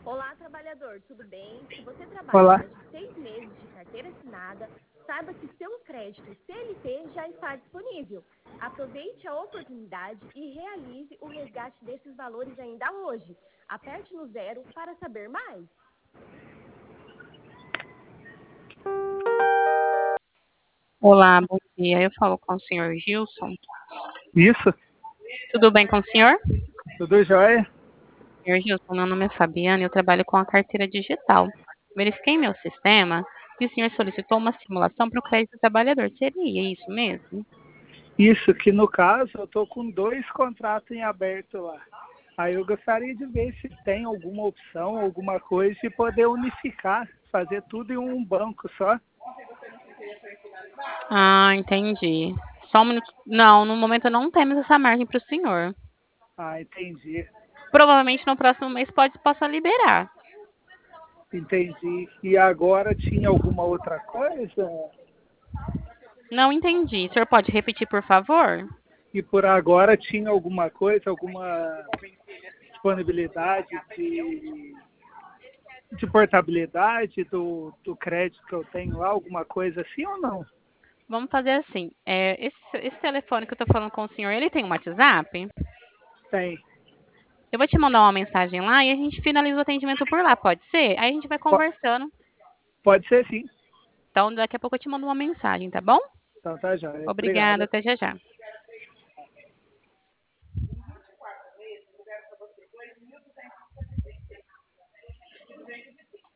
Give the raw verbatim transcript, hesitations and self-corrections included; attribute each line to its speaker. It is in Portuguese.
Speaker 1: Olá, trabalhador, tudo bem? Se você trabalha
Speaker 2: Olá.
Speaker 1: mais de seis meses de carteira assinada, saiba que seu crédito C L T já está disponível. Aproveite a oportunidade e realize o resgate desses valores ainda hoje. Aperte no zero para saber mais.
Speaker 3: Olá, bom dia. Eu falo com o senhor Gilson.
Speaker 2: Isso,
Speaker 3: Tudo bem com o senhor?
Speaker 2: tudo jóia?
Speaker 3: Senhor Gilson, meu nome é Fabiana e eu trabalho com a carteira digital. Verifiquei em meu sistema que o senhor solicitou uma simulação para o crédito do trabalhador. Seria isso mesmo?
Speaker 2: Isso, que no caso eu tô com dois contratos em aberto lá. Aí eu gostaria de ver se tem alguma opção, alguma coisa de poder unificar, fazer tudo em um banco só.
Speaker 3: Ah, entendi. Só um minuto. Não, no momento não temos essa margem para o senhor.
Speaker 2: Ah, entendi,
Speaker 3: Provavelmente no próximo mês pode possa liberar.
Speaker 2: entendi. E agora tinha alguma outra coisa?
Speaker 3: Não entendi. O senhor pode repetir, por favor?
Speaker 2: E por agora tinha alguma coisa, alguma disponibilidade de, de portabilidade do, do crédito que eu tenho lá, alguma coisa assim ou não?
Speaker 3: Vamos fazer assim. É, esse, esse telefone que eu estou falando com o senhor, ele tem um WhatsApp?
Speaker 2: Tem.
Speaker 3: Eu vou te mandar uma mensagem lá e a gente finaliza o atendimento por lá, pode ser? Aí a gente vai
Speaker 2: Po-
Speaker 3: conversando.
Speaker 2: Pode ser sim.
Speaker 3: Então, daqui a pouco eu te mando uma mensagem, tá bom?
Speaker 2: Então tá, joia.
Speaker 3: Obrigada,
Speaker 2: Obrigado.
Speaker 3: até já já.